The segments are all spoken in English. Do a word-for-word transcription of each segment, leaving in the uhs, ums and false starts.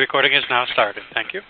recording is now started. Thank you.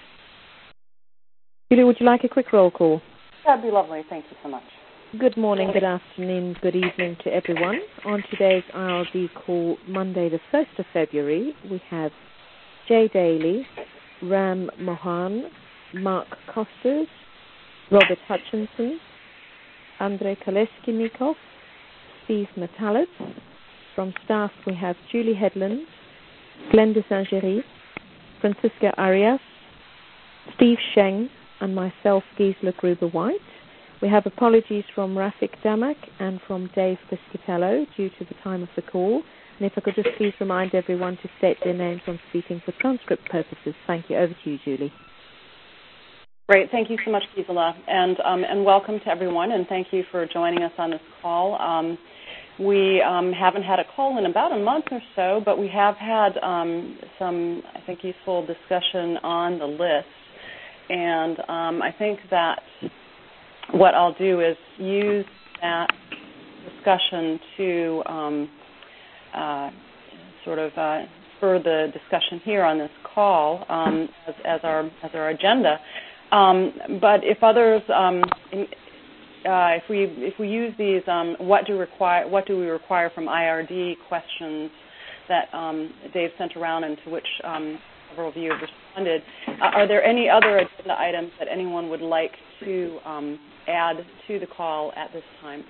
Julie, would you like a quick roll call? That'd be lovely. Thank you so much. Good morning, good afternoon, good evening to everyone. On today's I R D call, Monday the first of February, we have Jay Daly, Ram Mohan, Mark Costas, Robert Hutchinson, Andrei Kolesnikov, Steve Metalis. From staff, we have Julie Headland, Glenda Saint-Géry, Francisca Arias, Steve Sheng, and myself, Gisela Gruber-White. We have apologies from Rafik Damak and from Dave Piscatello due to the time of the call. And if I could just please remind everyone to state their names on speaking for transcript purposes. Thank you. Over to you, Julie. Great. Thank you so much, Gisela. And, um, and welcome to everyone, and thank you for joining us on this call. Um, we um, haven't had a call in about a month or so, but we have had um, some, I think, useful discussion on the list. And um, I think that what I'll do is use that discussion to um, uh, sort of uh, spur the discussion here on this call um, as, as our as our agenda. Um, but if others, um, in, uh, if we if we use these, um, what do require what do we require from I R D questions that um, Dave sent around and to which um, several of you have responded, uh, are there any other agenda items that anyone would like to um, add to the call at this time?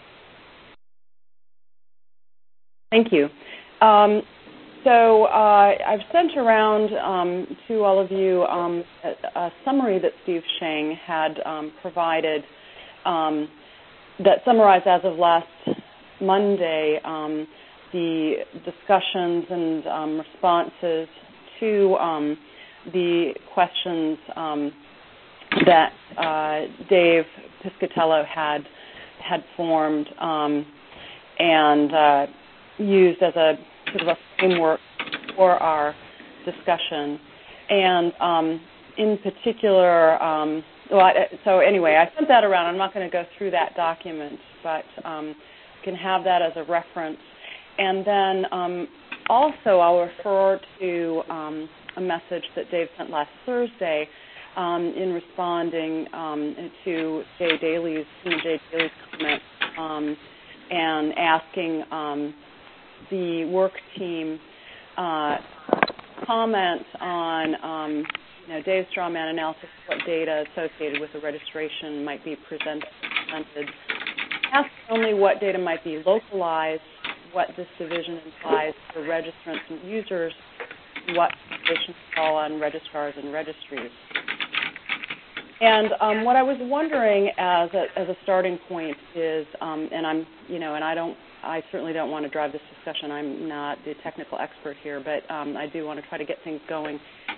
Thank you. Um, so uh, I've sent around um, to all of you um, a, a summary that Steve Sheng had um, provided um, that summarized as of last Monday um, the discussions and um, responses to um, the questions um, that uh, Dave Piscatello had had formed um, and uh, used as a sort of a framework for our discussion. And um, in particular, um, well, I, so anyway, I sent that around. I'm not going to go through that document, but um, you can have that as a reference. And then um, also I'll refer to um, a message that Dave sent last Thursday um, in responding um, to Jay Daly's, Jay Daly's comment um, and asking um, the work team uh, comment on um, you know, Dave's straw man analysis, what data associated with the registration might be presented. Ask only what data might be localized, what this division implies for registrants and users, what conditions fall on registrars and registries. And um, what I was wondering as a, as a starting point is, um, and I'm, you know, and I don't, I certainly don't want to drive this discussion. I'm not the technical expert here, but um, I do want to try to get things going.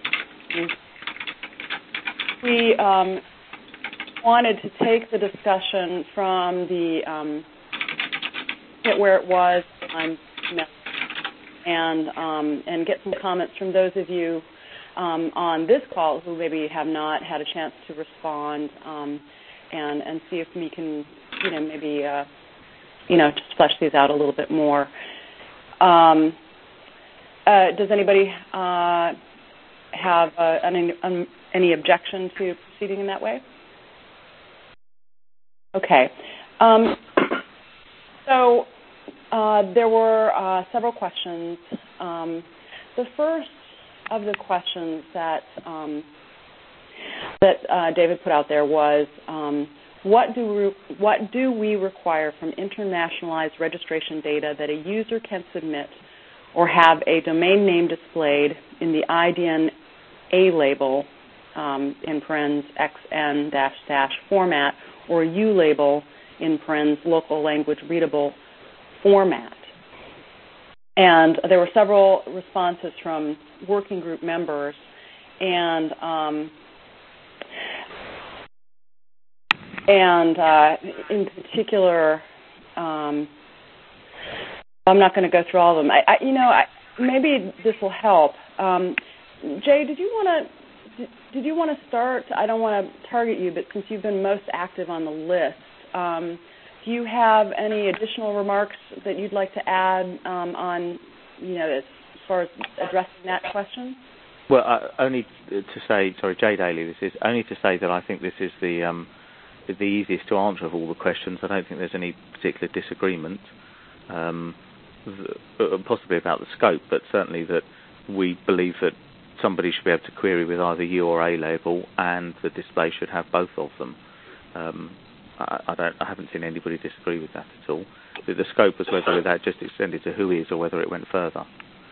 We um, wanted to take the discussion from the um, where it was on and um, and get some comments from those of you um, on this call who maybe have not had a chance to respond, um, and and see if we can, you know, maybe uh, you know, just flesh these out a little bit more. Um, uh, does anybody uh, have uh, any um, any objection to proceeding in that way? Okay. Um, so. Uh, there were uh, several questions. Um, the first of the questions that um, that uh, David put out there was, um, what do we, what do we require from internationalized registration data that a user can submit or have a domain name displayed in the I D N A label um, in parens X N dash dash format or U label in parens local language readable format? And there were several responses from working group members, and um, and uh, in particular, um, I'm not going to go through all of them. I, I, you know, I, maybe this will help. Um, Jay, did you want to did, did you want to start? I don't want to target you, but since you've been most active on the list. Um, Do you have any additional remarks that you'd like to add um, on, you know, as far as addressing that question? Well, uh, only to say, sorry, Jay Daly, this is only to say that I think this is the um, the easiest to answer of all the questions. I don't think there's any particular disagreement, um, possibly about the scope, but certainly that we believe that somebody should be able to query with either U or A label, and the display should have both of them. Um, I, I don't, I haven't seen anybody disagree with that at all. The, the scope was whether that just extended to who is or whether it went further.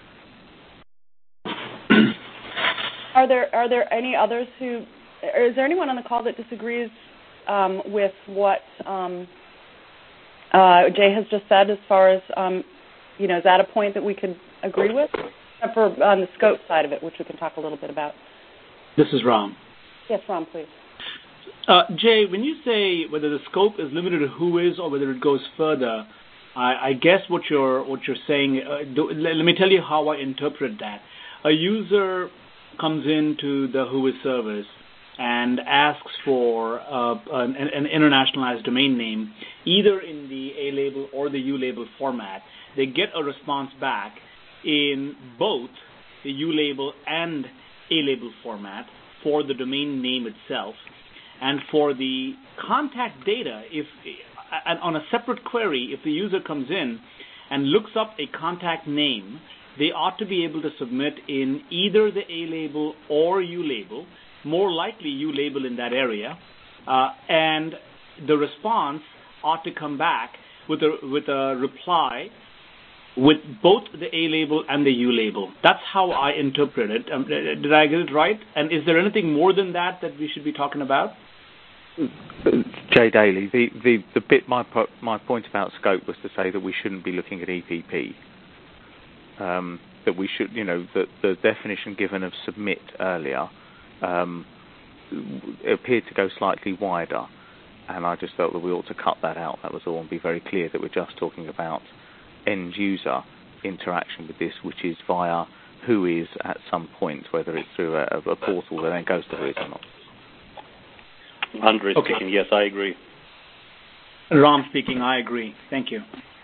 Are there are there any others who? Or is there anyone on the call that disagrees um, with what um, uh, Jay has just said? As far as um, you know, is that a point that we could agree with? Except for on the scope side of it, which we can talk a little bit about. This is Ram. Yes, Ram, please. Uh, Jay, when you say whether the scope is limited to who is or whether it goes further, I, I guess what you're what you're saying. Uh, do, let, let me tell you how I interpret that. A user comes into the Whois service and asks for uh, an, an internationalized domain name, either in the A label or the U label format. They get a response back in both the U label and A label format for the domain name itself. And for the contact data, if and on a separate query, if the user comes in and looks up a contact name, they ought to be able to submit in either the A label or U label, more likely U label in that area, uh, and the response ought to come back with a with a reply with both the A label and the U label. That's how I interpret it. Um, did I get it right? And is there anything more than that that we should be talking about? Jay Daly, the, the, the bit my my point about scope was to say that we shouldn't be looking at E P P. Um, that we should, you know, that the definition given of submit earlier um, appeared to go slightly wider, and I just felt that we ought to cut that out. That was all, and be very clear that we're just talking about end user interaction with this, which is via Whois at some point, whether it's through a, a portal that then goes to Whois or not. Andre Okay. speaking. Yes, I agree. Ram speaking. I agree. Thank you.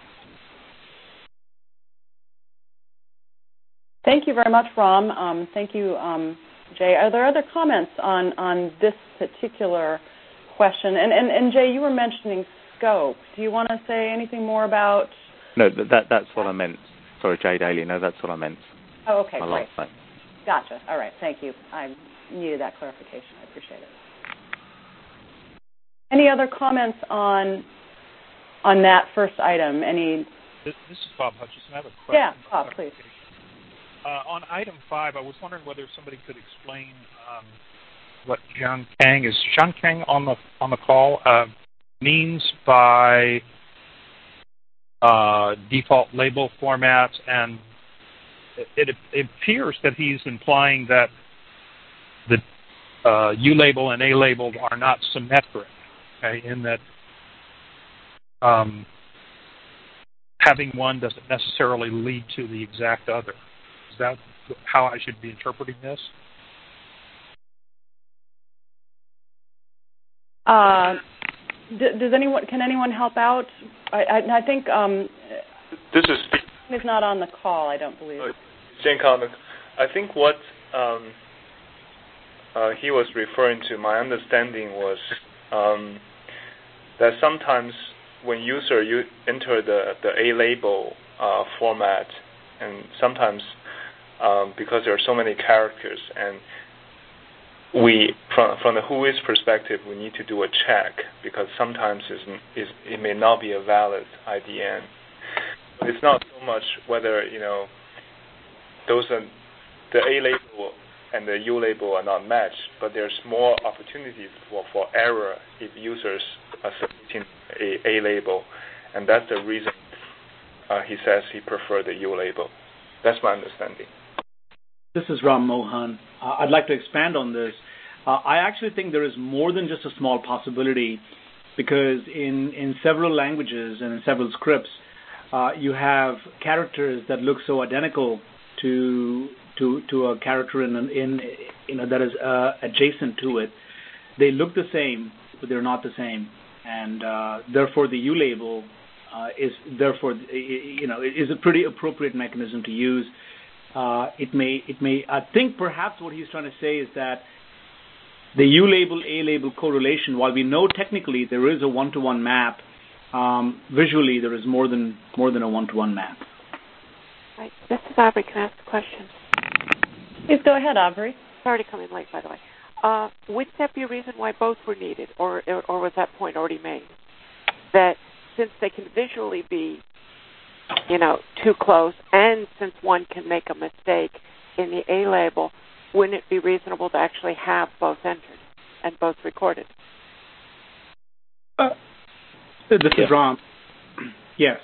Thank you very much, Ram. Um, thank you, um, Jay. Are there other comments on, on this particular question? And, and, and Jay, you were mentioning scope. Do you want to say anything more about? No, that that's what I meant. Sorry, Jay Daly. No, that's what I meant. Oh, okay, My great. last name. Gotcha. All right, thank you. I needed that clarification. I appreciate it. Any other comments on on that first item? Any? This, this is Bob Hutchison. I have a question. Yeah, Bob, please. Uh, on item five, I was wondering whether somebody could explain um, what John Kang is. John Kang on the on the call uh, means by uh, default label formats, and it, it appears that he's implying that the uh, U label and A label are not symmetric. Okay, in that um, having one doesn't necessarily lead to the exact other. Is that how I should be interpreting this? Uh, d- does anyone? Can anyone help out? I, I, I think um, this is he's not on the call. I don't believe. Uh, Jane Connick. I think what um, uh, he was referring to, my understanding was um, that sometimes when user you enter the the A label uh, format, and sometimes um, because there are so many characters, and we from from the Whois perspective, we need to do a check because sometimes it's, it's, it may not be a valid I D N. But it's not so much whether you know those are the A label and the U label are not matched, but there's more opportunities for, for error if users are submitting a A label, and that's the reason uh, he says he preferred the U label. That's my understanding. This is Ram Mohan. Uh, I'd like to expand on this. Uh, I actually think there is more than just a small possibility, because in, in several languages and in several scripts, uh, you have characters that look so identical to to to a character in in you know that is uh, adjacent to it. They look the same, but they're not the same, and uh, therefore the U label uh, is therefore you know is a pretty appropriate mechanism to use. uh, it may, it may. I think perhaps what he's trying to say is that the U label A label correlation, while we know technically there is a one-to-one map, um, visually there is more than more than a one-to-one map. Right. This is Aubrey. Can I ask a question? Please go ahead, Aubrey. Sorry to come in late, by the way. Uh, would that be a reason why both were needed, or or was that point already made? That since they can visually be, you know, too close, and since one can make a mistake in the A label, wouldn't it be reasonable to actually have both entered and both recorded? Uh, this yeah. is Ram. Yes.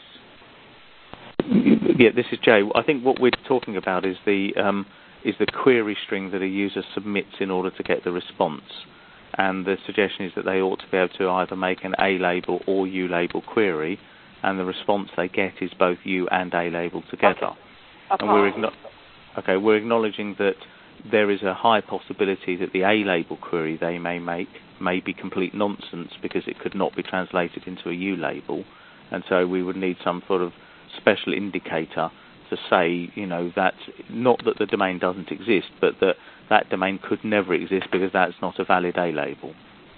Yeah, this is Jay. I think what we're talking about is the um, is the query string that a user submits in order to get the response. And the suggestion is that they ought to be able to either make an A label or U label query, and the response they get is both U and A label together. Okay. And we're igno- okay, we're acknowledging that there is a high possibility that the A label query they may make may be complete nonsense because it could not be translated into a U label, and so we would need some sort of special indicator to say, you know, that not that the domain doesn't exist, but that that domain could never exist because that's not a valid A label.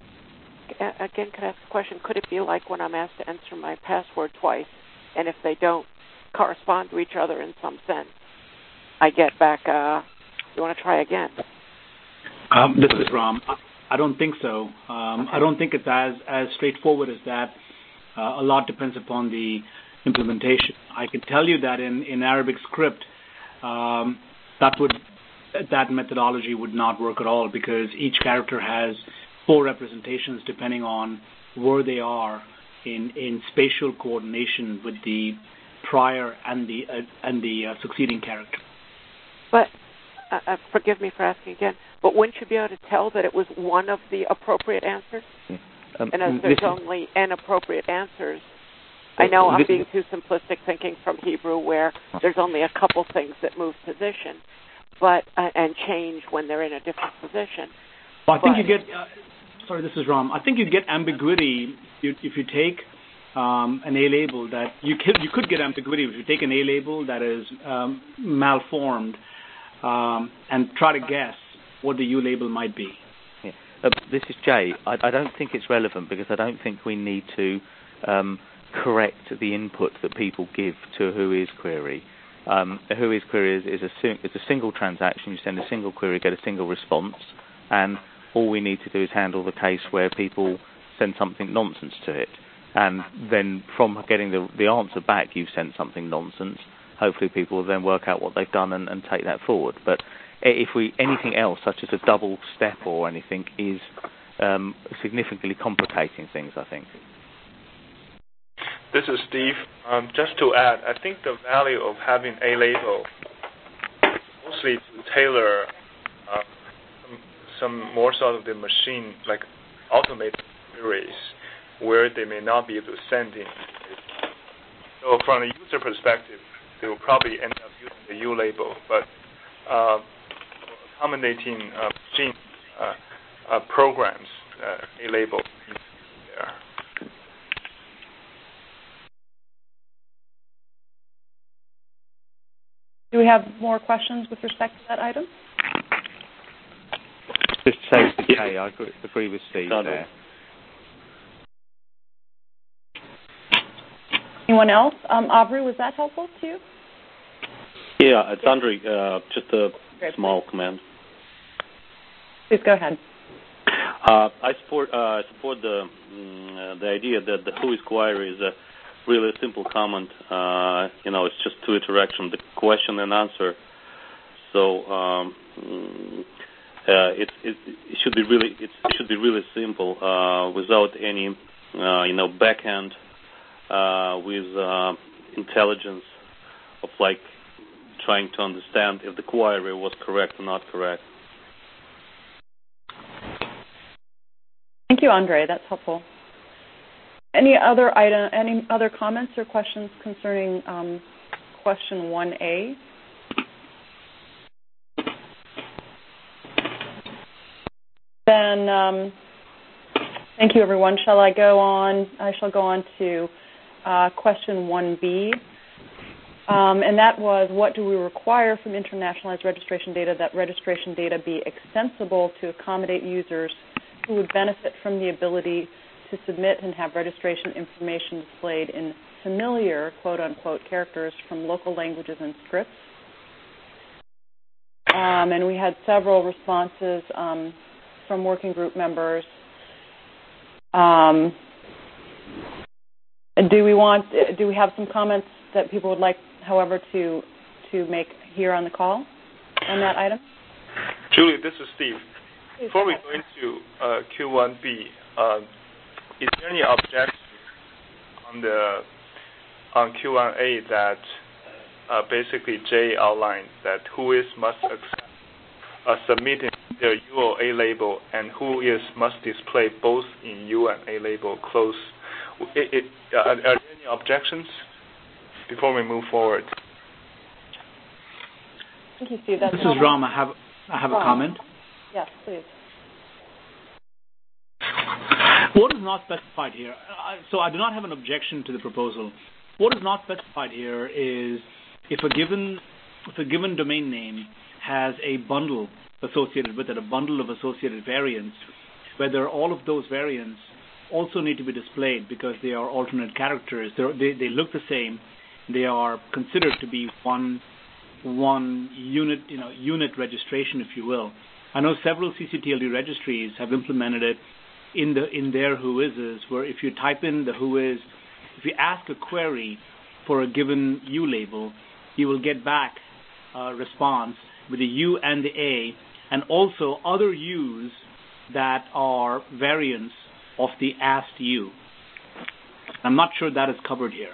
Again, could I ask a question? Could it be like when I'm asked to enter my password twice, and if they don't correspond to each other in some sense, I get back, uh, you want to try again? Um, this is Ram. I don't think so. Um, I don't think it's as, as straightforward as that. Uh, a lot depends upon the implementation. I can tell you that in, in Arabic script, um, that would that methodology would not work at all because each character has four representations depending on where they are in, in spatial coordination with the prior and the uh, and the uh, succeeding character. But uh, uh, forgive me for asking again. But wouldn't you be able to tell that it was one of the appropriate answers? Yeah. Um, and as there's only n appropriate answers, I know I'm being too simplistic thinking from Hebrew where there's only a couple things that move position, but uh, and change when they're in a different position. Well, I think but, you get. Uh, sorry, this is Ram. I think you get ambiguity if, if you take um, an A label that you could you could get ambiguity if you take an A label that is um, malformed um, and try to guess what the U label might be. Yeah. Uh, this is Jay. I, I don't think it's relevant because I don't think we need to um, correct the input that people give to a Whois query. Um, a Whois query is, is, a, is a single transaction. You send a single query, get a single response, and all we need to do is handle the case where people send something nonsense to it. And then from getting the, the answer back, you've sent something nonsense. Hopefully people will then work out what they've done and, and take that forward. But if we anything else, such as a double step or anything, is um, significantly complicating things, I think. This is Steve. Um, just to add, I think the value of having a label mostly to tailor uh, some, some more sort of the machine, like automated queries, where they may not be able to send in. So from a user perspective, they will probably end up using the U label, but uh, accommodating uh, machine uh, uh, programs, uh, a label is there. Do we have more questions with respect to that item? Just to say to Jay, I agree, agree with Steve there. Anyone else? Um, Aubrey, was that helpful to you? Yeah, it's Andre. Uh, just a Great, small please. comment. Please go ahead. Uh, I support uh, support the um, the idea that the Whois query is a really simple comment. Uh, you know, it's just two interactions, the question and answer. So um, uh, it, it it should be really it should be really simple uh, without any uh, you know backend uh, with uh, intelligence of like trying to understand if the query was correct or not correct. Thank you, Andre. That's helpful. Any other item? Any other comments or questions concerning um, question one A? Then, um, thank you, everyone. Shall I go on? I shall go on to uh, question one B. Um, and that was, what do we require from internationalized registration data? That registration data be extensible to accommodate users who would benefit from the ability to submit and have registration information displayed in familiar, quote-unquote, characters from local languages and scripts. Um, and we had several responses um, from working group members. Um, do we want? Do we have some comments that people would like, however, to to make here on the call on that item? Julie, this is Steve. Please. Before we go into uh, Q one B, uh, is there any objection on the on Q one A that uh, basically Jay outlined that whois must accept uh, submitting their U or A label and whois must display both in U and A label close? It, it, are, are there any objections before we move forward? Thank you, Steve. That's this is Ram. I have I have Ram. a comment. Yes, please. What is not specified here? Uh, so I do not have an objection to the proposal. What is not specified here is if a given if a given domain name has a bundle associated with it, a bundle of associated variants, whether all of those variants also need to be displayed because they are alternate characters. They're, they they look the same. They are considered to be one one unit, you know, unit registration, if you will. I know several C C T L D registries have implemented it in the in their whoises, where if you type in the whois, if you ask a query for a given U label, you will get back a response with the U and the A, and also other U's that are variants of the asked U. I'm not sure that is covered here.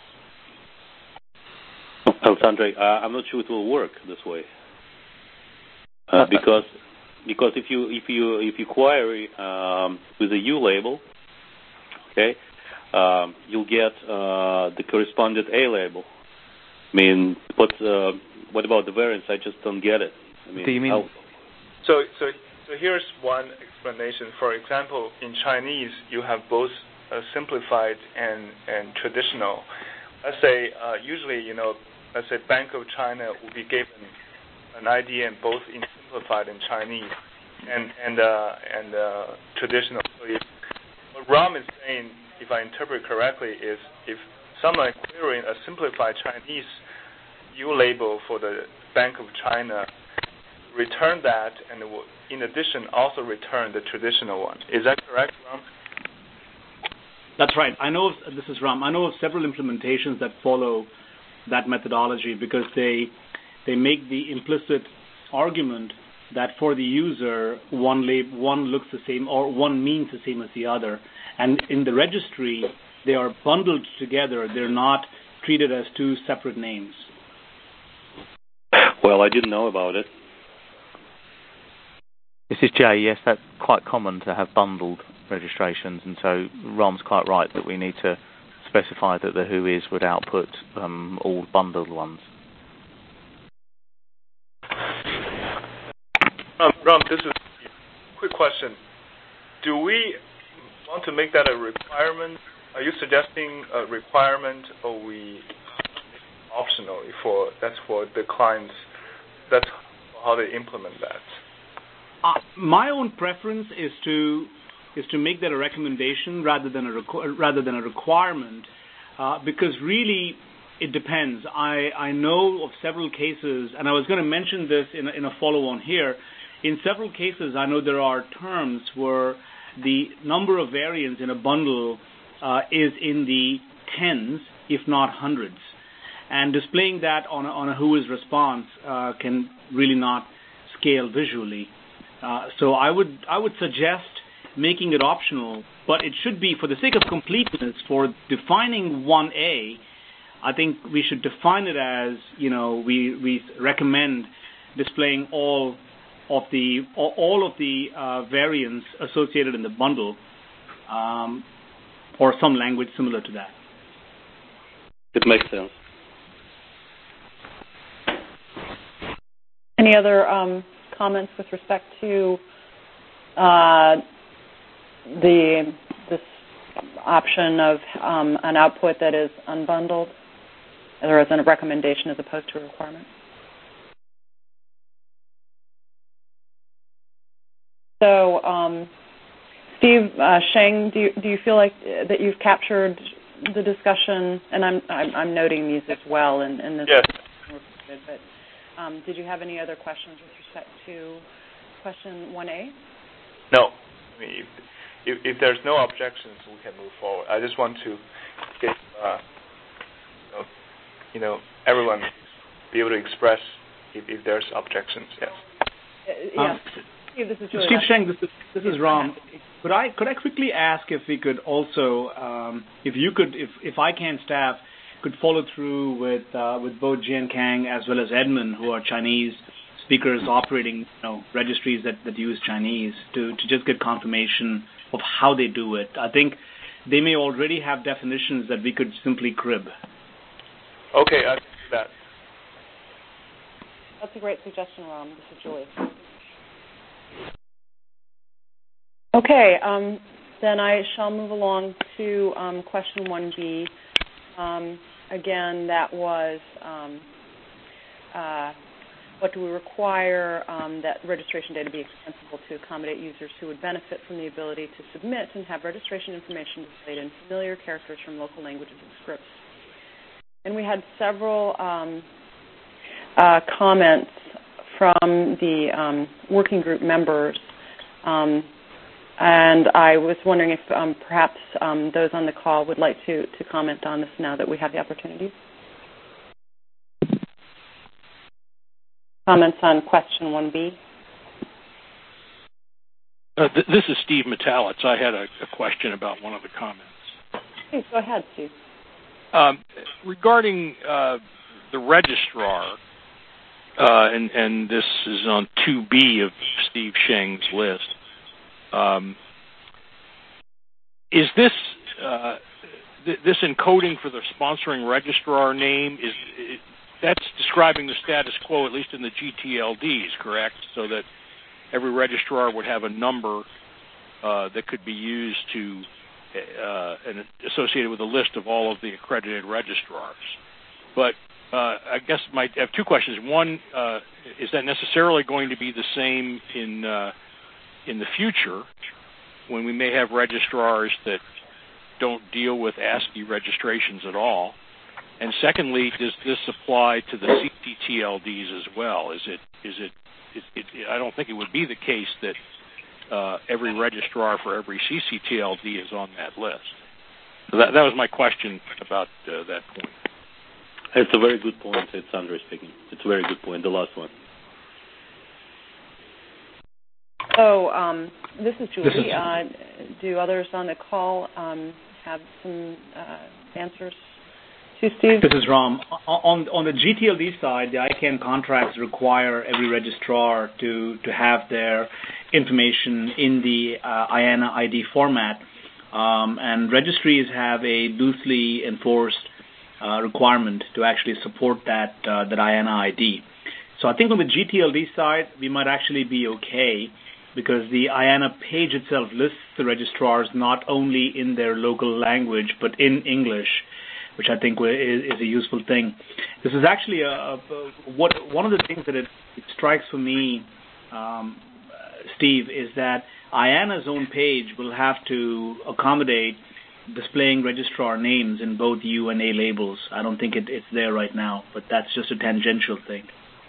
Alexandre, uh, I'm not sure it will work this way uh, because because if you if you if you query um, with a U label, okay, um, you'll get uh, the corresponding A label. I mean, what uh, what about the variants? I just don't get it. I mean, Do you mean? how... So so so here's one explanation. For example, in Chinese, you have both uh, simplified and and traditional. Let's say uh, usually, you know, let's say Bank of China will be given an I D N both in simplified and Chinese and and uh, and uh, traditional. So if, what Ram is saying, if I interpret correctly, is if someone querying a simplified Chinese U label for the Bank of China, return that, and it will, in addition, also return the traditional one. Is that correct, Ram? That's right. I know of, this is Ram. I know of several implementations that follow that methodology because they they make the implicit argument that for the user one lab, one looks the same or one means the same as the other, and in the registry they are bundled together. They're not treated as two separate names. Well, I didn't know about it. This is Jay. Yes, that's quite common to have bundled registrations, and so Ram's quite right that we need to specify that the whois would output um, all bundled ones. Um, Ram, this is a quick question. Do we want to make that a requirement? Are you suggesting a requirement, or we optional for that's for the clients? That's how they implement that. Uh, my own preference is to is to make that a recommendation rather than a requ- rather than a requirement, uh, because really it depends. I, I know of several cases, and I was going to mention this in a, in a follow-on here. In several cases, I know there are terms where the number of variants in a bundle uh, is in the tens, if not hundreds, and displaying that on a, on a whois response uh, can really not scale visually. Uh, so I would I would suggest making it optional, but it should be, for the sake of completeness, for defining one A, I think we should define it as, you know, we, we recommend displaying all of the all of the uh, variants associated in the bundle, um, or some language similar to that. It makes sense. Any other um, comments with respect to uh, the this option of um, an output that is unbundled? or as a recommendation as opposed to a requirement. So, um, Steve, uh, Sheng, do you, do you feel like that you've captured the discussion? And I'm I'm, I'm noting these as well in, in this. Yes. But um, did you have any other questions with respect to question one A? No. I mean, if, if, if there's no objections, we can move forward. I just want to get, uh, you, know, you know, everyone be able to express if, if there's objections. Yes. Uh, yes. Um, Steve, this is Julie. Steve Sheng, this is this is Ram. Could I could I quickly ask if we could also, um, if you could, if if I can staff could follow through with uh, with both Jian Kang as well as Edmund, who are Chinese speakers operating, you know, registries that, that use Chinese, to, to just get confirmation of how they do it. I think they may already have definitions that we could simply crib. Okay, I can do that. That's a great suggestion, Ram. This is Julie. Okay, um, then I shall move along to um, question one B. Um, again, that was um, uh, what do we require um, that registration data be extensible to accommodate users who would benefit from the ability to submit and have registration information displayed in familiar characters from local languages and scripts. And we had several um, uh, comments from the um, working group members. Um, And I was wondering if um, perhaps um, those on the call would like to, to comment on this now that we have the opportunity. Comments on question one B? Uh, th- this is Steve Metalitz. I had a, a question about one of the comments. Please go ahead, Steve. Um, regarding uh, the registrar, uh, and, and this is on two B of Steve Sheng's list, Um, is this uh, th- this encoding for the sponsoring registrar name is it, that's describing the status quo, at least in the G T L Ds, correct? So that every registrar would have a number uh, that could be used to uh, and associated with a list of all of the accredited registrars. But uh, I guess my, I have two questions. One, uh, is that necessarily going to be the same in uh, in the future, when we may have registrars that don't deal with ASCII registrations at all? And secondly, does this apply to the C C T L Ds as well? Is it? Is it? Is it I don't think it would be the case that uh, every registrar for every C C T L D is on that list. So that, that was my question about uh, that point. It's a very good point. It's Andre speaking. It's a very good point. The last one. So um, this is Julie. This is uh, do others on the call um, have some uh, answers to Steve? This is Ram. On, on the G T L D side, the I CANN contracts require every registrar to, to have their information in the uh, I A N A I D format, um, and registries have a loosely enforced uh, requirement to actually support that uh, that I A N A I D. So I think on the G T L D side, we might actually be okay, because the I A N A page itself lists the registrars not only in their local language, but in English, which I think is, is a useful thing. This is actually a, a, what one of the things that it, it strikes for me, um, Steve, is that I A N A's own page will have to accommodate displaying registrar names in both U and A labels. I don't think it, it's there right now, but that's just a tangential thing.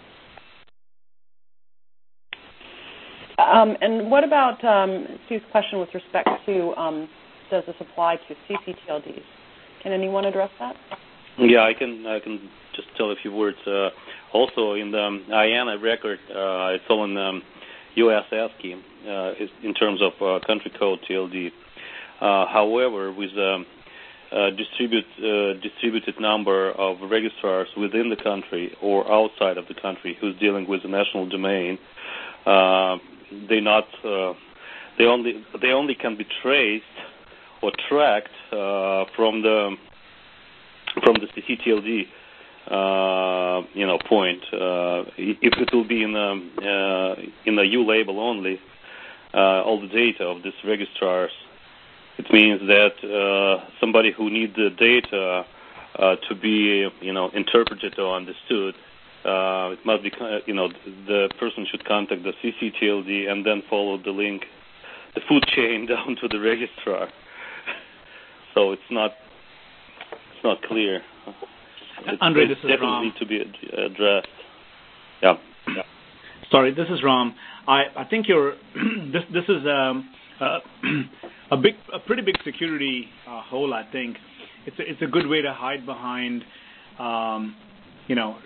Um, and what about um, Steve's question with respect to um, does this apply to C C T L Ds? Can anyone address that? Yeah, I can. I can just tell a few words. Uh, also, in the um, I A N A record, uh, it's all in um, U S ASCII uh, in terms of uh, country code T L D. Uh, however, with um, uh, distribute, uh, distributed number of registrars within the country or outside of the country who's dealing with the national domain, uh, they not uh, they only they only can be traced or tracked uh, from the from the C C T L D uh, you know point. Uh, if it will be in a uh, in a U label only, uh, all the data of these registrars, it means that uh, somebody who needs the data uh, to be, you know, interpreted or understood, uh, it must be, you know, the person should contact the C C T L D and then follow the link, the food chain down to the registrar. So it's not, it's not clear. It's Andre, this is definitely Ram. need to be addressed. Yeah. yeah. Sorry, this is Ram. I, I think you're. this this is um, uh, a big, a pretty big security uh, hole. I think it's a, it's a good way to hide behind, um, you know,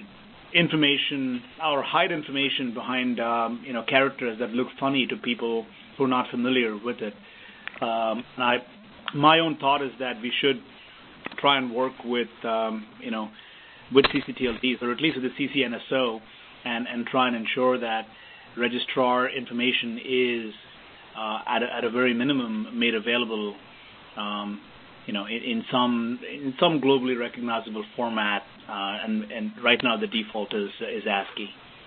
information or hide information behind um, you know characters that look funny to people who are not familiar with it. Um, and I, my own thought is that we should try and work with um, you know with C C T L Ds or at least with the C C N S O and and try and ensure that registrar information is uh, at, a, at a very minimum made available, um, you know, in, in some in some globally recognizable format. Uh, and, and right now the default is is ASCII.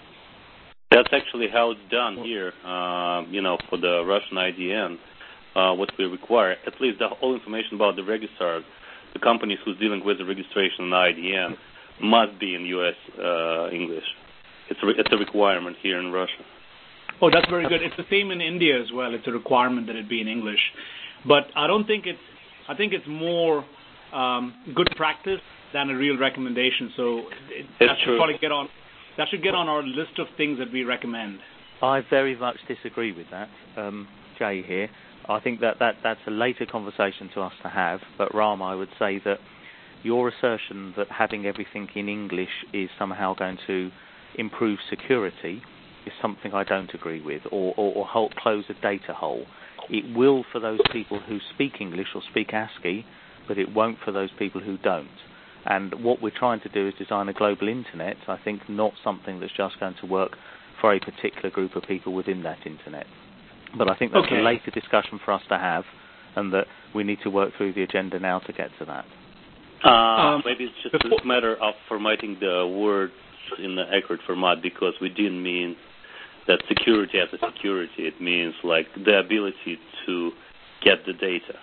That's actually how it's done here. Uh, you know, for the Russian I D N, uh, what we require, at least the whole information about the registrar, the companies who's dealing with the registration and I D N, must be in U S uh, English. It's a, it's a requirement here in Russia. Oh, that's very good. It's the same in India as well. It's a requirement that it be in English. But I don't think it's, I think it's more um, good practice than a real recommendation. So it, that should true. probably get on, that should get on our list of things that we recommend. I very much disagree with that, um, Jay here. I think that, that that's a later conversation to us to have. But Ram, I would say that your assertion that having everything in English is somehow going to improve security is something I don't agree with, or, or, or help close a data hole. It will for those people who speak English or speak ASCII, but it won't for those people who don't. And what we're trying to do is design a global internet, I think, not something that's just going to work for a particular group of people within that internet. But I think that's okay. a later discussion for us to have, and that we need to work through the agenda now to get to that. Uh, um, maybe it's just a matter of formatting the words in the accurate format, because we didn't mean that security as a security. It means like the ability to get the data.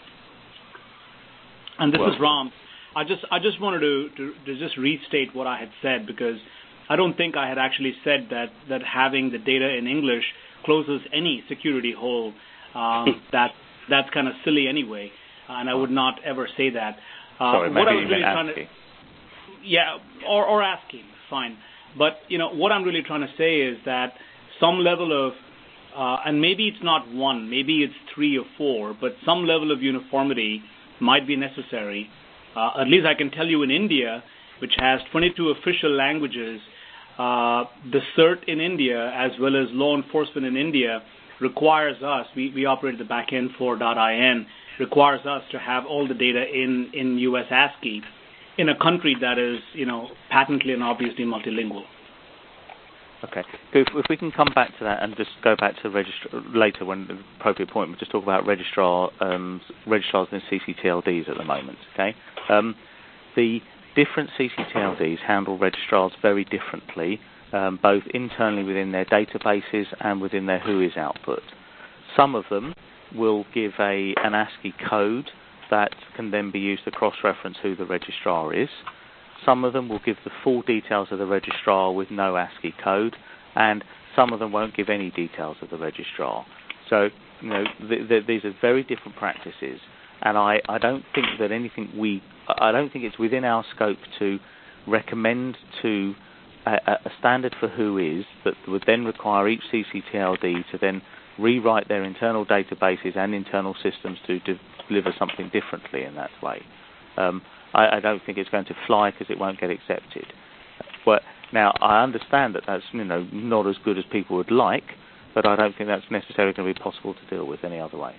And this well, is Ram. I just I just wanted to, to to just restate what I had said, because I don't think I had actually said that that having the data in English closes any security hole. Um, that that's kind of silly anyway, and I would not ever say that. Uh, Sorry, what maybe I was you really meant trying ASCII. to, yeah, or or ASCII, fine. But you know what I'm really trying to say is that some level of, uh, and maybe it's not one, maybe it's three or four, but some level of uniformity might be necessary. Uh, at least I can tell you in India, which has twenty-two official languages, uh, the CERT in India as well as law enforcement in India requires us, we, we operate the backend for .in, requires us to have all the data in, in U S ASCII in a country that is, you know, patently and obviously multilingual. Okay. So if, if we can come back to that and just go back to registrar later when the appropriate point, we'll just talk about registrar um, registrars and C C T L Ds at the moment. Okay. Um, the different C C T L Ds handle registrars very differently, um, both internally within their databases and within their WHOIS output. Some of them will give a an ASCII code that can then be used to cross-reference who the registrar is. Some of them will give the full details of the registrar with no ASCII code, and some of them won't give any details of the registrar. So, you know, th- th- these are very different practices, and I, I don't think that anything we, I don't think it's within our scope to recommend to a, a standard for WHOIS that would then require each C C T L D to then rewrite their internal databases and internal systems to de- deliver something differently in that way. Um, I, I don't think it's going to fly because it won't get accepted. But now I understand that that's, you know, not as good as people would like, but I don't think that's necessarily going to be possible to deal with any other way.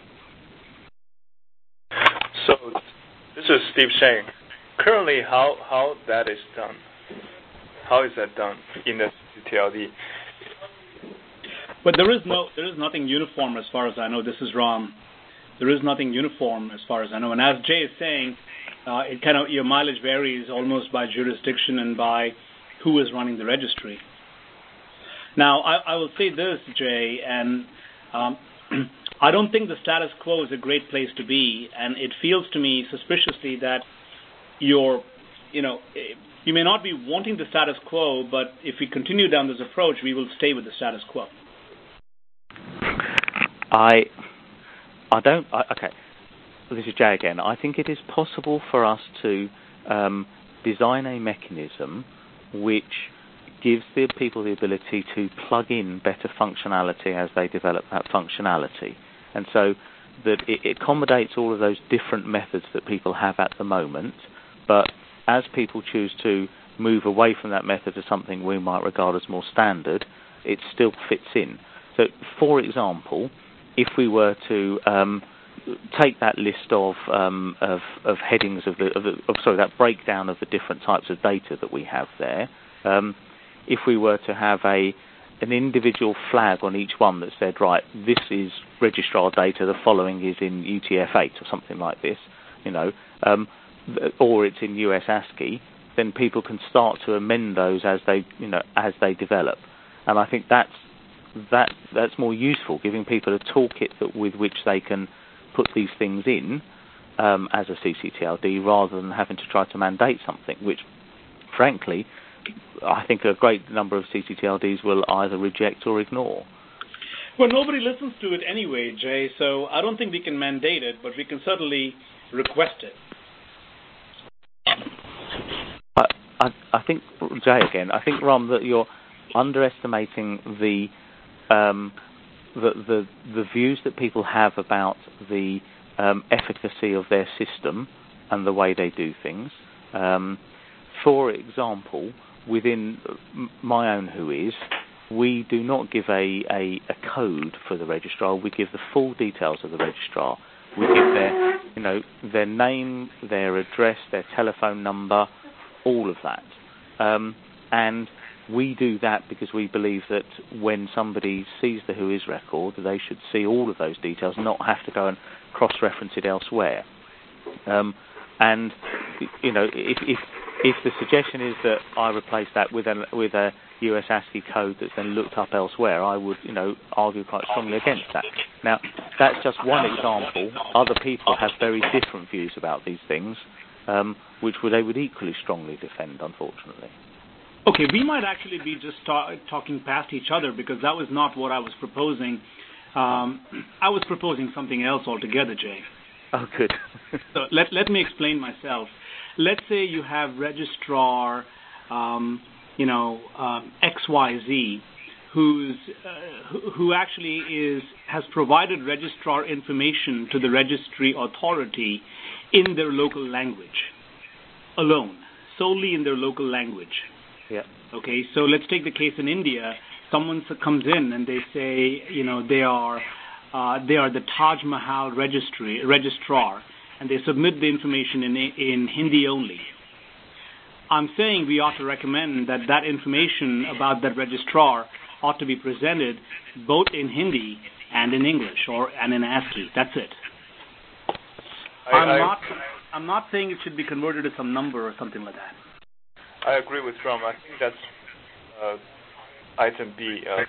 So this is Steve Sheng. Currently, how how that is done? How is that done in the C C T L D? But there is no, there is nothing uniform as far as I know. This is Ram. There is nothing uniform as far as I know. And as Jay is saying, uh, it kind of your mileage varies almost by jurisdiction and by who is running the registry. Now, I, I will say this, Jay, and um, I don't think the status quo is a great place to be. And it feels to me suspiciously that you're, you know, you may not be wanting the status quo, but if we continue down this approach, we will stay with the status quo. I, I don't. I, okay, this is Jay again. I think it is possible for us to um, design a mechanism which gives the people the ability to plug in better functionality as they develop that functionality, and so that it accommodates all of those different methods that people have at the moment. But as people choose to move away from that method to something we might regard as more standard, it still fits in. So, for example, if we were to um, take that list of, um, of of headings of the, of the of, sorry, that breakdown of the different types of data that we have there, um, if we were to have a an individual flag on each one that said, right, this is registrar data, the following is in U T F eight or something like this, you know, um, or it's in U S ASCII, then people can start to amend those as they, you know, as they develop. And I think that's that that's more useful, giving people a toolkit that with which they can put these things in um, as a C C T L D, rather than having to try to mandate something, which, frankly, I think a great number of C C T L Ds will either reject or ignore. Well, nobody listens to it anyway, Jay, so I don't think we can mandate it, but we can certainly request it. I, I, I think, Jay, again, I think, Ram, that you're underestimating the, um, the the the views that people have about the um, efficacy of their system and the way they do things. Um, for example, within my own WHOIS, we do not give a, a, a code for the registrar. We give the full details of the registrar. We give their, you know, their name, their address, their telephone number, all of that. Um, and we do that because we believe that when somebody sees the WHOIS record, they should see all of those details, not have to go and cross-reference it elsewhere. Um, and, you know, if, if if the suggestion is that I replace that with a with a U S ASCII code that's then looked up elsewhere, I would, you know, argue quite strongly against that. Now, that's just one example. Other people have very different views about these things, um, which would, they would equally strongly defend, unfortunately. Okay, we might actually be just ta- talking past each other, because that was not what I was proposing. Um, I was proposing something else altogether, Jay. Oh, good. So let let me explain myself. Let's say you have registrar, um, you know, um, X Y Z, who's uh, who, who actually is has provided registrar information to the registry authority in their local language alone, solely in their local language. Yeah. Okay, so let's take the case in India. Someone comes in and they say, you know, they are uh, they are the Taj Mahal registry registrar, and they submit the information in in Hindi only. I'm saying we ought to recommend that that information about that registrar ought to be presented both in Hindi and in English, or and in ASCII. That's it. I, I'm I, not I'm not saying it should be converted to some number or something like that. I agree with Ram. I think that's uh, item B uh,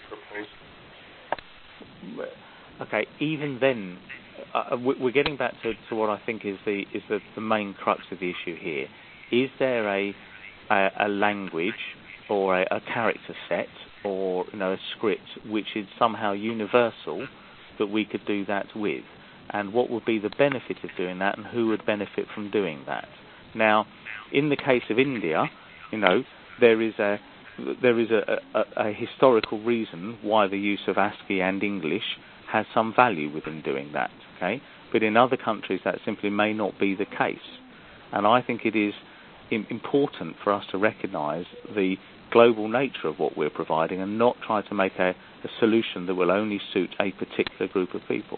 proposed. Okay, even then, uh, we're getting back to, to what I think is the is the, the main crux of the issue here. Is there a a, a language or a, a character set or, you know, a script which is somehow universal that we could do that with? And what would be the benefit of doing that, and who would benefit from doing that? Now, in the case of India, you know, there is a there is a, a, a historical reason why the use of ASCII and English has some value within doing that. Okay, but in other countries that simply may not be the case, and I think it is important for us to recognise the global nature of what we're providing and not try to make a, a solution that will only suit a particular group of people.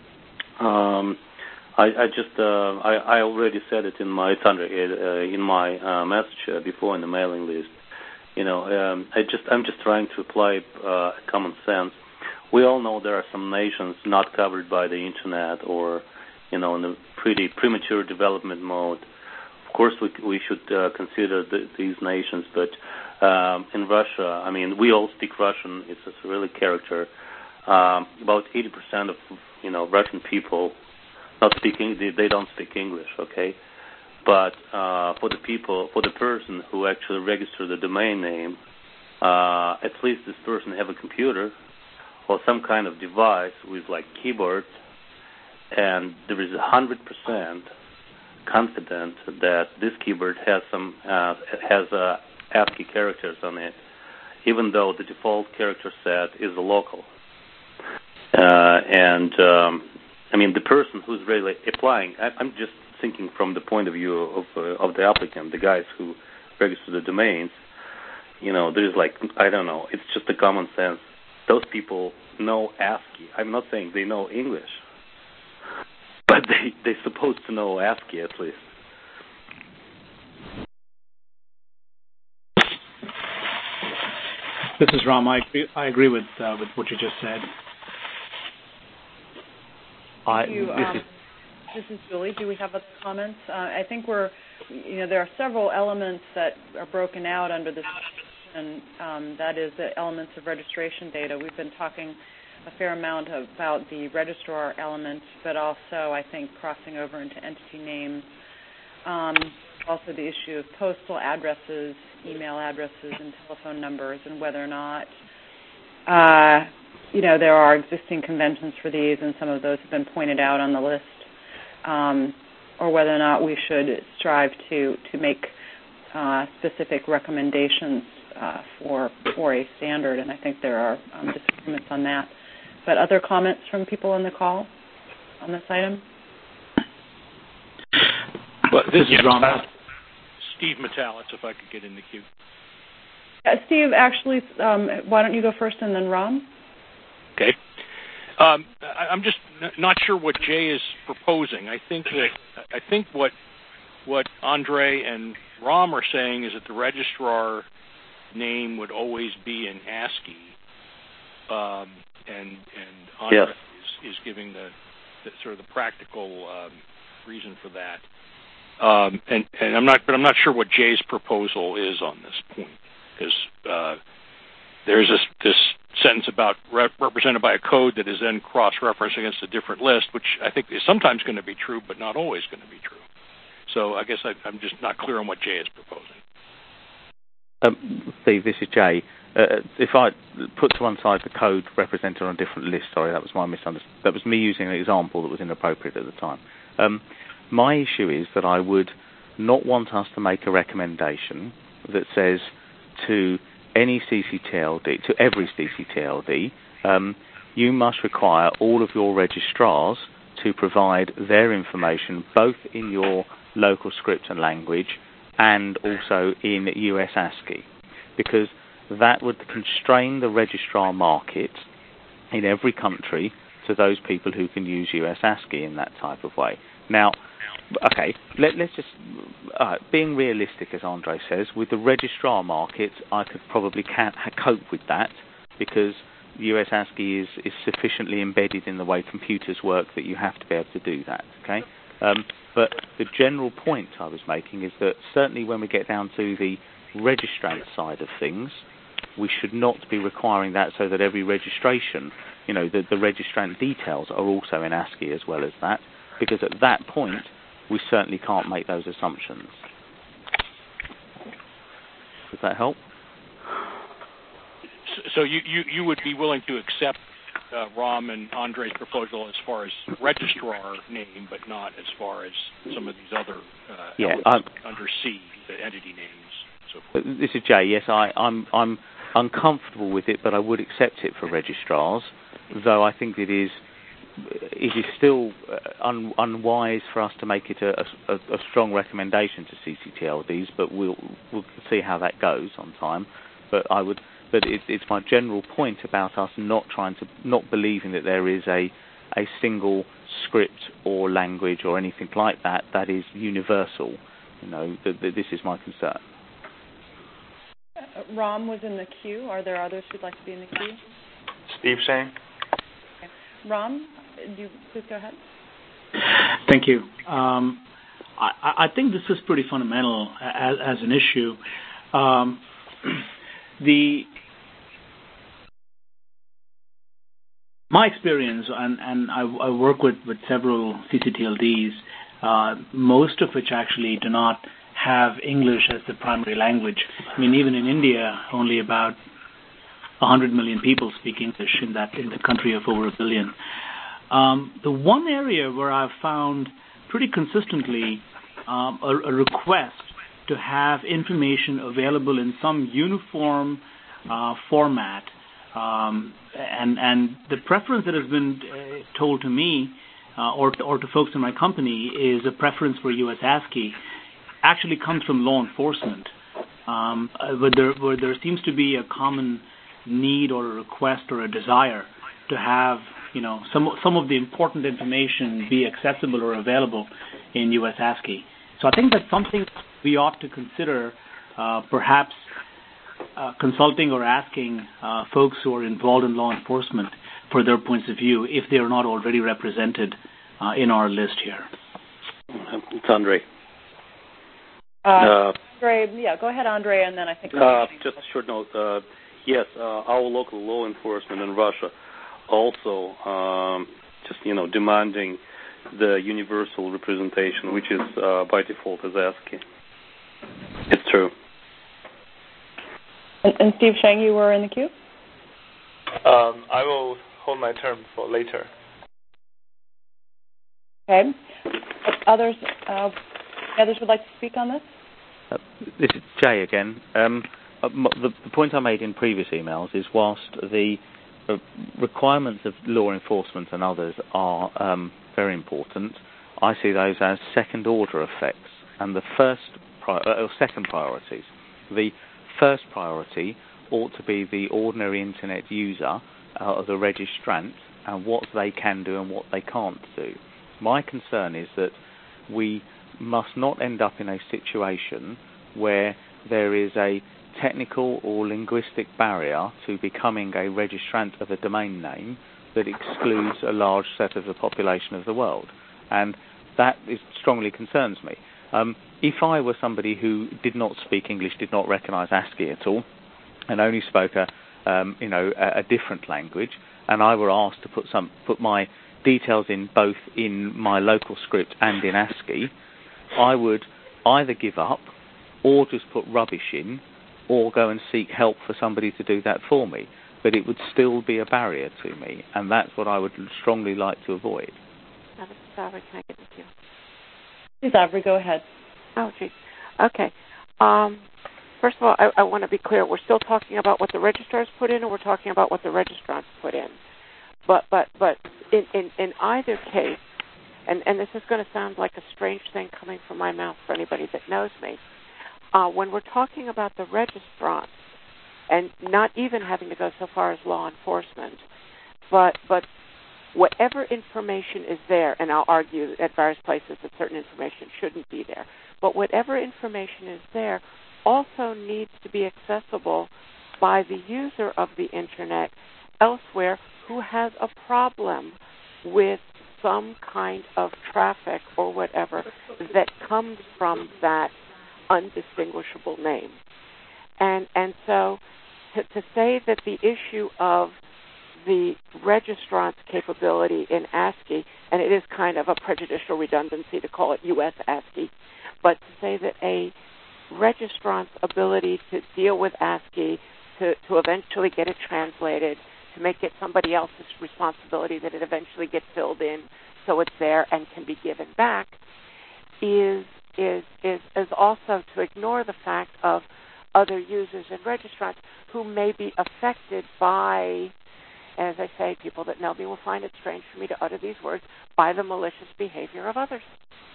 Um, I, I just uh, I, I already said it in my uh, in my uh, message uh, before in the mailing list. You know, um, I just I'm just trying to apply uh, common sense. We all know there are some nations not covered by the internet, or, you know, in a pretty premature development mode. Of course, we we should uh, consider the, these nations, but um, in Russia, I mean, we all speak Russian. It's a really character. Um, about eighty percent of, you know, Russian people not speaking, they, they don't speak English, okay? but uh, for the people, for the person who actually registered the domain name, uh, at least this person have a computer or some kind of device with like keyboard, and there is a hundred percent confident that this keyboard has some uh, has uh, ASCII characters on it, even though the default character set is a local. Uh, and um, I mean, the person who's really applying, I, I'm just thinking from the point of view of uh, of the applicant, the guys who register the domains. You know, there's like, I don't know, it's just a common sense. Those people know ASCII. I'm not saying they know English, but they, they're supposed to know ASCII at least. This is Ram. I agree, I agree with uh, with what you just said. Thank I, you. this, Um, is, this is Julie. Do we have other comments? Uh, I think we're, you know, there are several elements that are broken out under this, and um, that is the elements of registration data. We've been talking a fair amount about the registrar element, but also I think crossing over into entity names. Um, also the issue of postal addresses, email addresses, and telephone numbers, and whether or not, uh, you know, there are existing conventions for these, and some of those have been pointed out on the list, um, or whether or not we should strive to to make uh, specific recommendations uh, for for a standard. And I think there are um, disagreements on that. But other comments from people on the call on this item? Well, this This is is Ron. uh, Steve Metalis, if I could get in the queue. Uh, Steve, actually, um, why don't you go first and then Ron? Okay. Um, I, I'm just n- not sure what Jay is proposing. I think that I think what what Andre and Ram are saying is that the registrar name would always be in ASCII, um, and and Andre Yes. is, is giving the, the sort of the practical um, reason for that. Um, and, and I'm not, but I'm not sure what Jay's proposal is on this point, because uh, there's this, this sentence about rep- represented by a code that is then cross-referenced against a different list, which I think is sometimes going to be true, but not always going to be true. So I guess I, I'm just not clear on what Jay is proposing. um, Steve, this is Jay. Uh, if I put to one side the code represented on a different list, sorry, that was my misunderstanding. That was me using an example that was inappropriate at the time. Um, my issue is that I would not want us to make a recommendation that says to any C C T L D, to every C C T L D, um, you must require all of your registrars to provide their information both in your local script and language and also in U S ASCII, because that would constrain the registrar market in every country to those people who can use U S ASCII in that type of way. Now, okay, let, let's just, uh, being realistic, as Andre says, with the registrar market, I could probably can't cope with that because U S ASCII is, is sufficiently embedded in the way computers work that you have to be able to do that, okay? Um, but the general point I was making is that certainly when we get down to the registrant side of things, we should not be requiring that so that every registration, you know, the, the registrant details are also in ASCII as well as that, because at that point, we certainly can't make those assumptions. Does that help? So you, you, you would be willing to accept uh, Ram and Andre's proposal as far as registrar name, but not as far as some of these other uh, yeah, elements under C, the entity names. So forth. This is Jay. Yes, I, I'm I'm uncomfortable with it, but I would accept it for registrars, though I think it is it is still un, unwise for us to make it a, a, a strong recommendation to C C T L Ds, but we'll we'll see how that goes on time. But I would, but it, it's my general point about us not trying to, not believing that there is a a single script or language or anything like that that is universal. You know, that, that this is my concern. Uh, Ram was in the queue. Are there others who'd like to be in the queue? Steve Sheng. Okay. Ram, do you please go ahead? Thank you. Um, I, I think this is pretty fundamental as, as an issue. Um, the my experience, and, and I, I work with, with several C C T L Ds, uh, most of which actually do not have English as the primary language. I mean, even in India, only about one hundred million people speak English in that in the country of over a billion. Um, the one area where I've found pretty consistently um, a, a request to have information available in some uniform uh, format, um, and and the preference that has been uh, told to me uh, or or to folks in my company is a preference for U S ASCII, actually comes from law enforcement, um, where there where there seems to be a common need or a request or a desire to have, you know, some some of the important information be accessible or available in U S ASCII. So I think that's something we ought to consider, uh, perhaps uh, consulting or asking uh, folks who are involved in law enforcement for their points of view if they are not already represented uh, in our list here. It's Andre. Uh, uh, Andre, yeah, go ahead, Andre, and then I think... Uh, just a short note. Uh, yes, uh, our local law enforcement in Russia also um, just, you know, demanding the universal representation, which is uh, by default as ASCII. It's true. And, and Steve Sheng, you were in the queue? Um, I will hold my turn for later. Okay. Others, uh, others would like to speak on this? Uh, this is Jay again. Um, uh, the, the point I made in previous emails is whilst the uh, requirements of law enforcement and others are um, very important, I see those as second-order effects and the first pri- uh, or second priorities. The first priority ought to be the ordinary internet user, uh, the registrant, and what they can do and what they can't do. My concern is that we must not end up in a situation where there is a technical or linguistic barrier to becoming a registrant of a domain name that excludes a large set of the population of the world. And that is, strongly concerns me. Um, if I were somebody who did not speak English, did not recognize ASCII at all, and only spoke a, um, you know, a, a different language, and I were asked to put some, put my details in both in my local script and in ASCII, I would either give up or just put rubbish in or go and seek help for somebody to do that for me. But it would still be a barrier to me, and that's what I would strongly like to avoid. Mister Savary, can I get with you? Please, Avery, go ahead. Oh, geez. Okay. Um, first of all, I, I want to be clear. We're still talking about what the registrars put in, or we're talking about what the registrants put in. But but but in, in, in either case, and, and this is going to sound like a strange thing coming from my mouth for anybody that knows me, uh, when we're talking about the registrants, and not even having to go so far as law enforcement, but but whatever information is there, and I'll argue at various places that certain information shouldn't be there, but whatever information is there also needs to be accessible by the user of the Internet elsewhere who has a problem with some kind of traffic or whatever that comes from that undistinguishable name. And and so to, to say that the issue of the registrant's capability in ASCII, and it is kind of a prejudicial redundancy to call it U S ASCII, but to say that a registrant's ability to deal with ASCII, to, to eventually get it translated, to make it somebody else's responsibility that it eventually gets filled in so it's there and can be given back, is is is, is also to ignore the fact of other users and registrants who may be affected by, as I say, people that know me will find it strange for me to utter these words, by the malicious behavior of others.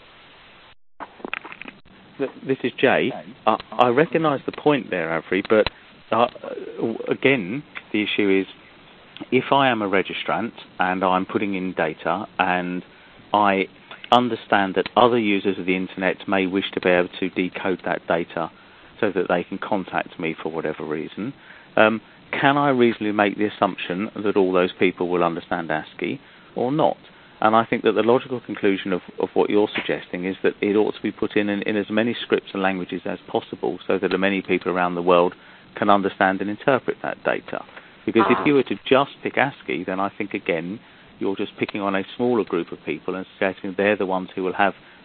This is Jay. Uh, I recognise the point there, Avery, but uh, again, the issue is if I am a registrant and I'm putting in data and I understand that other users of the Internet may wish to be able to decode that data so that they can contact me for whatever reason, um, can I reasonably make the assumption that all those people will understand ASCII or not? And I think that the logical conclusion of, of what you're suggesting is that it ought to be put in, in in as many scripts and languages as possible so that as many people around the world can understand and interpret that data. Because if you were to just pick ASCII, then I think, again, you're just picking on a smaller group of people and suggesting they're the ones who will have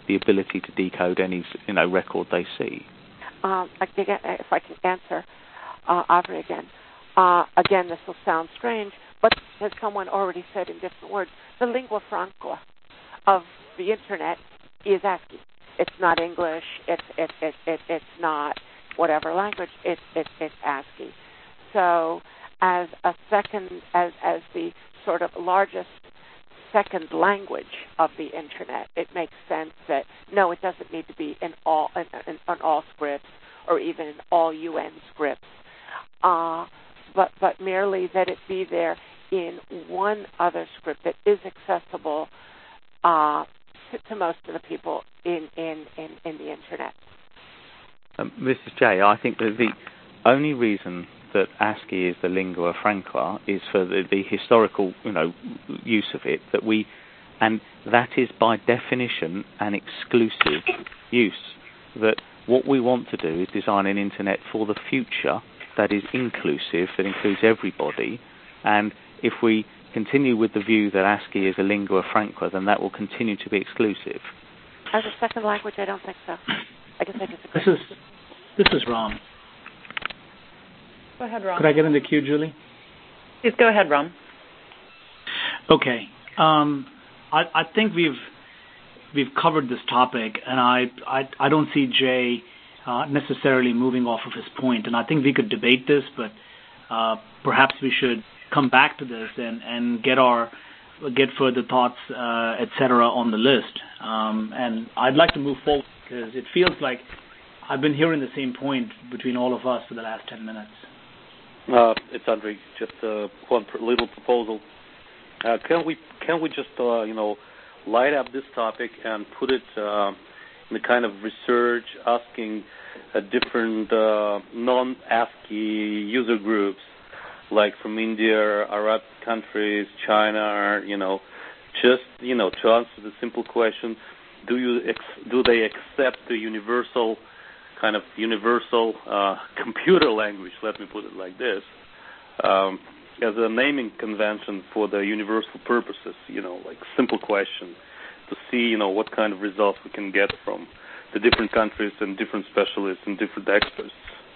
the ability to decode any, you know, record they see. Um, again, if I can answer, uh, Aubrey again. Uh, again, this will sound strange, but as someone already said in different words, the lingua franca of the Internet is ASCII. It's not English. It's it, it, it, it's not whatever language. It's it, it's ASCII. So, as a second, as as the sort of largest second language of the Internet, it makes sense that no, it doesn't need to be in all in, in, in all scripts or even in all U N scripts, uh, but but merely that it be there in one other script that is accessible uh, to, to most of the people in in, in, in the Internet. Um, Missus J, I think that the only reason that ASCII is the lingua franca is for the, the historical, you know, use of it, that we, and that is by definition an exclusive use. That what we want to do is design an internet for the future that is inclusive, that includes everybody, and if we continue with the view that ASCII is a lingua franca, then that will continue to be exclusive. As a second language, I don't think so. I guess I disagree. This is this is Ram. Go ahead, Ram. Could I get in the queue, Julie? Please go ahead, Ram. Okay. Um, I, I think we've we've covered this topic, and I I, I don't see Jay uh, necessarily moving off of his point. And I think we could debate this, but uh, perhaps we should come back to this and, and get our get further thoughts, uh, et cetera, on the list. Um, and I'd like to move forward because it feels like I've been hearing the same point between all of us for the last ten minutes. Uh, it's Andre. Just uh, one little proposal. Uh, can we can we just uh, you know light up this topic and put it uh, in the kind of research, asking uh, different uh, non-ASCII user groups, like from India, Arab countries, China, you know, just you know to answer the simple question: Do you ex- do they accept the universal kind of universal uh, computer language, let me put it like this, um, as a naming convention for the universal purposes, you know, like simple question to see, you know, what kind of results we can get from the different countries and different specialists and different experts.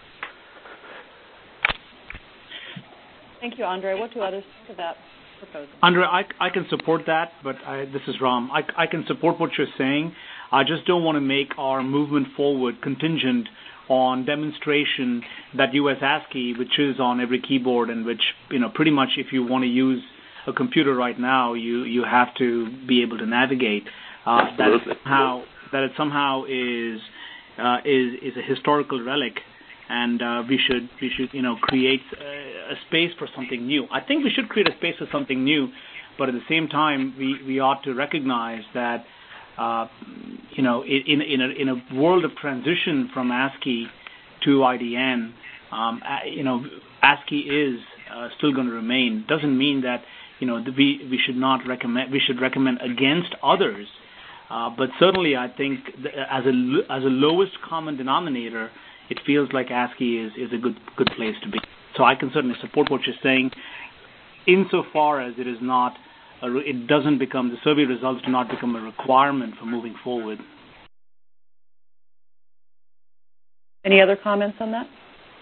Thank you, Andre. What do others think of that proposal? Andre, I, I can support that, but I, this is Ram. I, I can support what you're saying. I just don't want to make our movement forward contingent on demonstration that U S ASCII, which is on every keyboard and which, you know, pretty much if you want to use a computer right now, you, you have to be able to navigate. Uh, that it somehow that it somehow is uh, is is a historical relic, and uh, we should we should you know create a, a space for something new. I think we should create a space for something new, but at the same time, we, we ought to recognize that. Uh, you know, in in a in a world of transition from ASCII to I D N, um, you know, ASCII is uh, still going to remain. Doesn't mean that you know we we should not recommend we should recommend against others, uh, but certainly I think as a as a lowest common denominator, it feels like ASCII is, is a good good place to be. So I can certainly support what you're saying, insofar as it is not. It doesn't become, the survey results do not become a requirement for moving forward. Any other comments on that?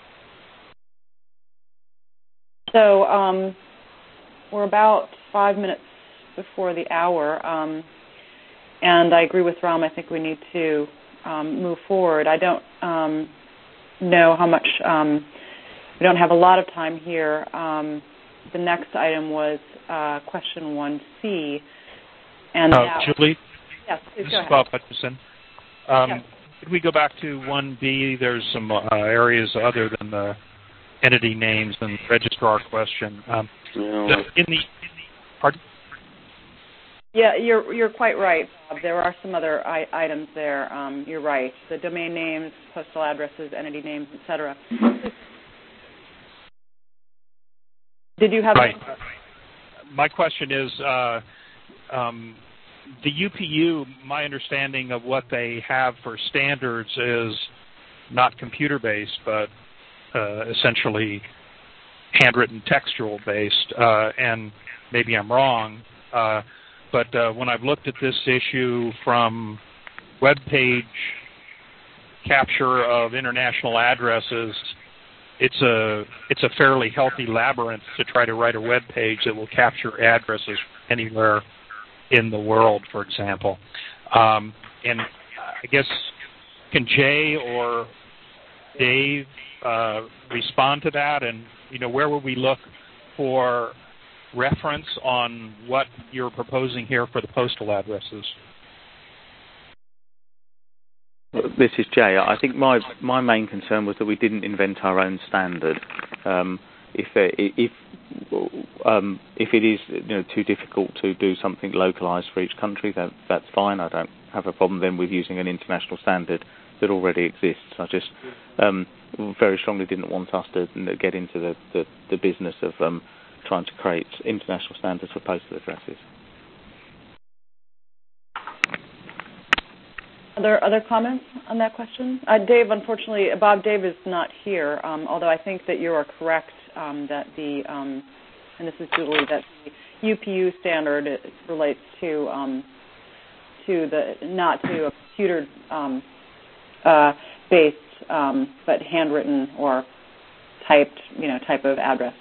So um, we're about five minutes before the hour, um, and I agree with Ram. I think we need to um, move forward. I don't um, know how much, um, we don't have a lot of time here. Um, the next item was uh, question one C. And uh, that, Julie? Yes, please this go is ahead. Bob Hutchison. Um, yes. Could we go back to one B? There's some uh, areas other than the entity names and registrar question. Um, Yeah. the, in the, in the pardon? Yeah, you're you're quite right, Bob. There are some other I- items there. Um, you're right. The domain names, postal addresses, entity names, et cetera. Did you have right? a- My question is, uh, um, the U P U, my understanding of what they have for standards is not computer-based, but uh, essentially handwritten textual-based, uh, and maybe I'm wrong, uh, but uh, when I've looked at this issue from web page capture of international addresses, it's a it's a fairly healthy labyrinth to try to write a web page that will capture addresses anywhere in the world, for example. Um, and I guess, can Jay or Dave uh, respond to that? And, you know, where would we look for reference on what you're proposing here for the postal addresses? This is Jay. I think my my main concern was that we didn't invent our own standard. Um, if there, if um, if it is you know too difficult to do something localized for each country, that that's fine. I don't have a problem then with using an international standard that already exists. I just um, very strongly didn't want us to get into the, the, the business of um, trying to create international standards for postal addresses. Are there other comments on that question? Uh, Dave, unfortunately, Bob Dave is not here, um, although I think that you are correct um, that the, um, and this is Julie, that the U P U standard relates to um, to the, not to a computer um, uh, based, um, but handwritten or typed, you know, type of address.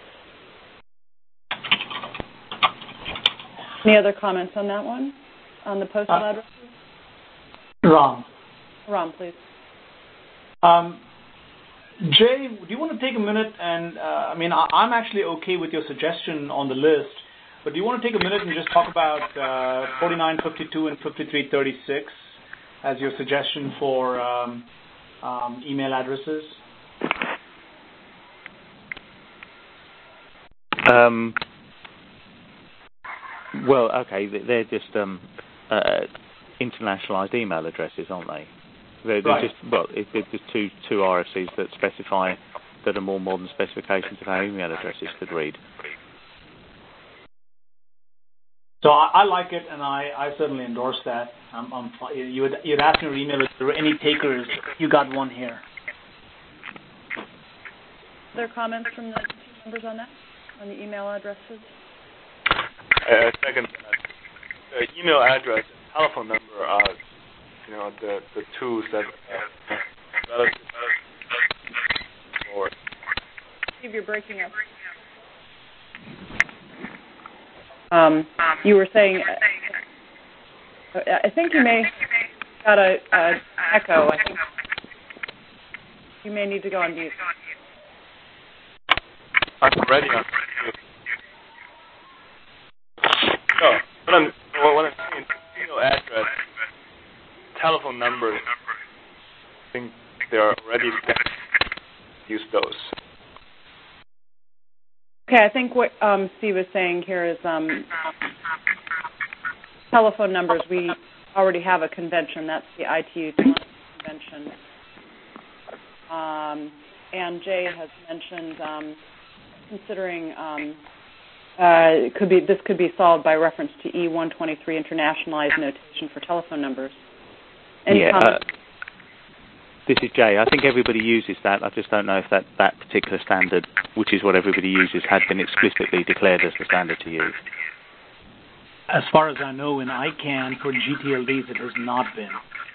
Any other comments on that one, on the postal uh, addresses? Ram. Ram, please. Um, Jay, do you want to take a minute and, uh, I mean, I, I'm actually okay with your suggestion on the list, but do you want to take a minute and just talk about uh, forty-nine fifty-two and fifty-three thirty-six as your suggestion for um, um, email addresses? Um, well, okay, they're just um, uh, internationalized email addresses, aren't they? They're, they're right. just well, it, there's two two R F Cs that specify that are more modern specifications of how email addresses could read. So I, I like it, and I, I certainly endorse that. Um, I'm, you would you'd ask me to email if there were any takers. You got one here. Other comments from the members on that, on the email addresses? Uh, second, uh, the email address and telephone number are, you know, the the tools that are relative forward. Steve, you're breaking up. Um, you were saying, uh, I think you may got a, a echo. I think you may need to go on mute. I'm ready on mute. No, what I'm, what I'm saying, email address, telephone numbers, I think they are already use those. Okay, I think what um, Steve is saying here is um, telephone numbers. We already have a convention. That's the I T U convention. Um, and Jay has mentioned um, considering um, uh, it could be this could be solved by reference to E one twenty-three internationalized notation for telephone numbers. Any yeah. comments? Uh, This is Jay. I think everybody uses that. I just don't know if that, that particular standard, which is what everybody uses, had been explicitly declared as the standard to use. As far as I know, in I CANN for G T L Ds, it has not been.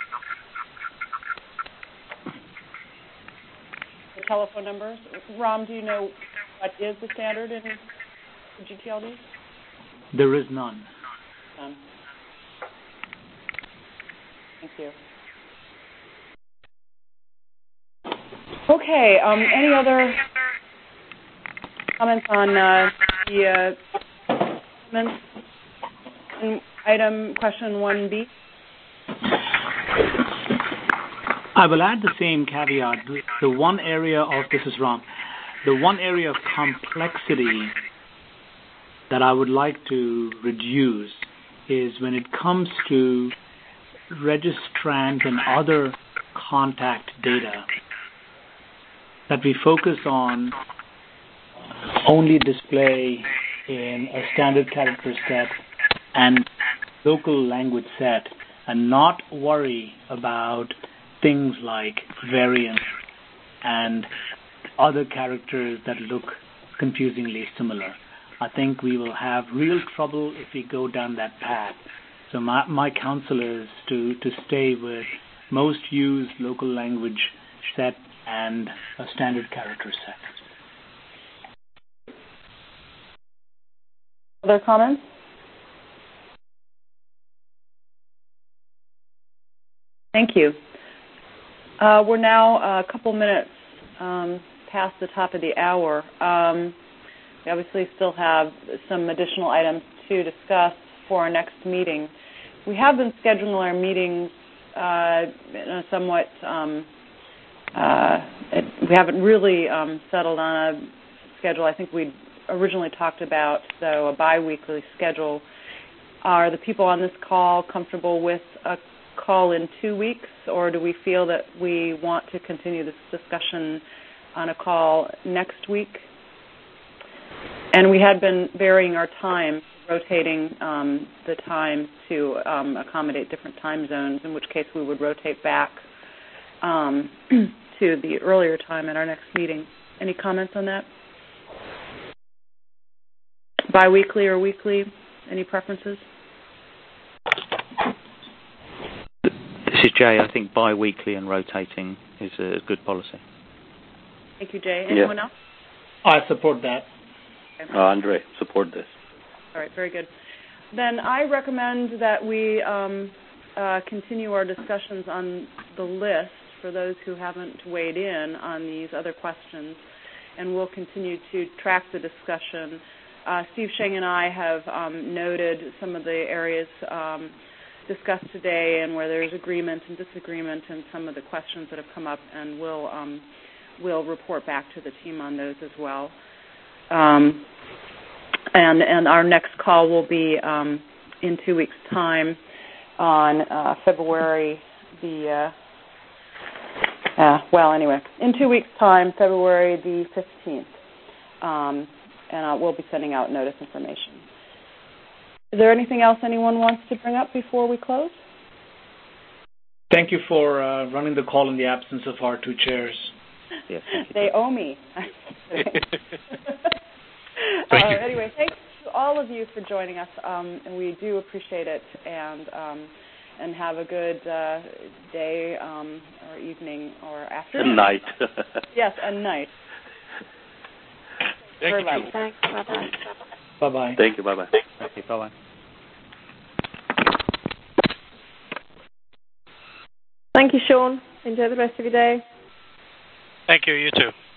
The telephone numbers. Ram, do you know what is the standard in G T L Ds? There is none. None. Thank you. Okay. Um, any other comments on uh, the uh, comments in item question one B? I will add the same caveat. The one area of this is wrong. The one area of complexity that I would like to reduce is when it comes to registrant and other contact data, that we focus on only display in a standard character set and local language set, and not worry about things like variants and other characters that look confusingly similar. I think we will have real trouble if we go down that path. So my, my counsel is to, to stay with most used local language set and a standard character set. Other comments? Thank you. Uh, we're now a couple minutes um, past the top of the hour. Um, we obviously still have some additional items to discuss for our next meeting. We have been scheduling our meetings uh, in a somewhat, um, uh, it, we haven't really um, settled on a schedule. I think we originally talked about, though, a bi-weekly schedule. Are the people on this call comfortable with a call in two weeks, or do we feel that we want to continue this discussion on a call next week? And we had been varying our time, rotating um, the time to um, accommodate different time zones, in which case we would rotate back um, to the earlier time at our next meeting. Any comments on that? Bi-weekly or weekly? Any preferences? This is Jay. I think bi-weekly and rotating is a good policy. Thank you, Jay. Anyone yeah. else? I support that. Okay. Uh, Andre, support this. All right, very good. Then I recommend that we um, uh, continue our discussions on the list for those who haven't weighed in on these other questions, and we'll continue to track the discussion. Uh, Steve Sheng and I have um, noted some of the areas um, discussed today and where there's agreement and disagreement and some of the questions that have come up, and we'll, um, we'll report back to the team on those as well. Um, and, and our next call will be um, in two weeks' time on uh, February the, uh, uh, well, anyway, in two weeks' time, February the fifteenth. Um, and uh, we'll be sending out notice information. Is there anything else anyone wants to bring up before we close? Thank you for uh, running the call in the absence of our two chairs. Yes, they owe me. uh, anyway, thanks to all of you for joining us, um, and we do appreciate it. And um, and have a good uh, day um, or evening or afternoon. Night. Yes, and night. Thank Very you. much. Thanks. Bye-bye. Bye-bye. Thank you. Bye-bye. Thank you. Bye-bye. Thank you, Sean. Enjoy the rest of your day. Thank you. You too.